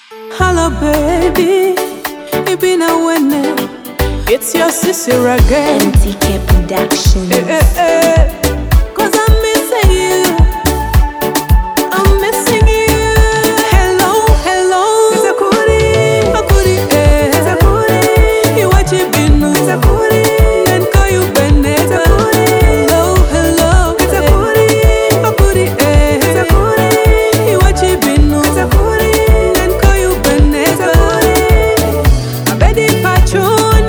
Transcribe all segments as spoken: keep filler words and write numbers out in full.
Hello, baby. It been a winner. It's your sister again. M T K Productions. Eh, eh, eh. Cause I'm missing you. I'm missing you. Hello, hello. It's a kuri. A kuri, eh. It's a kuri. You watch it been. It's a kuri. Then call you Bene. It's a kuri. Hello, hello. It's a kuri. A kuri, eh. It's a kuri. You watch it been. It's a kuri. Then call you Bene. It's a kuri. I bet it pacho.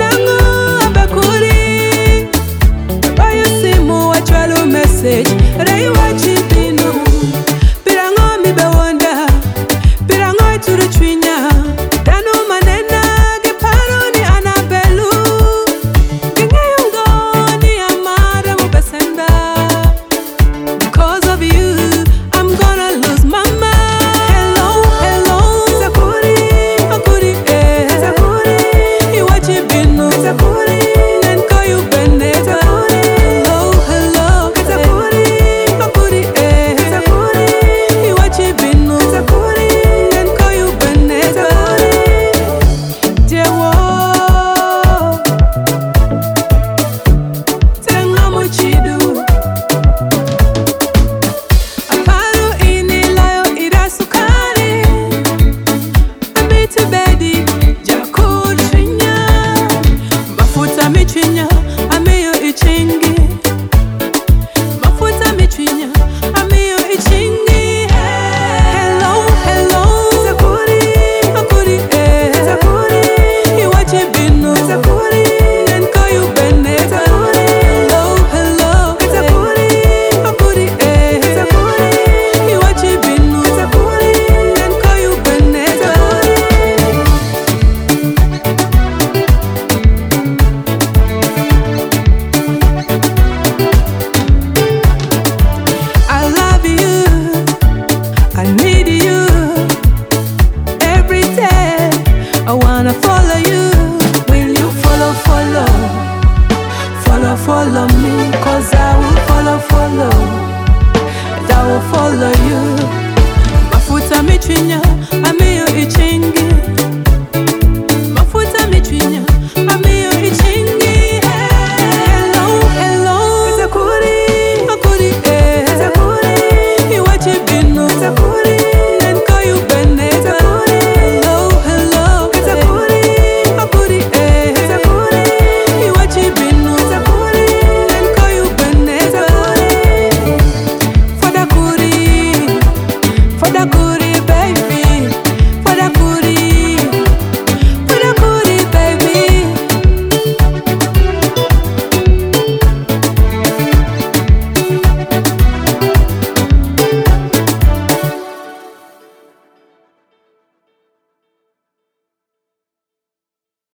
Message, they watch it binu. Pirango mi be wonder, pirango to the trinya. Dano manena ge paro ni anabelu. Kinga yungo ni amara mo besenda. Because of you, I'm gonna lose my mind. Hello, hello, Sakuri, Sakuri, eh, Sakuri. You watch it binu, Sakuri. Then call you Bene, Sakuri. I wanna follow you. Will you follow, follow? Follow, follow me. Cause I will follow, follow. And I will follow you. Mafuta michinya, I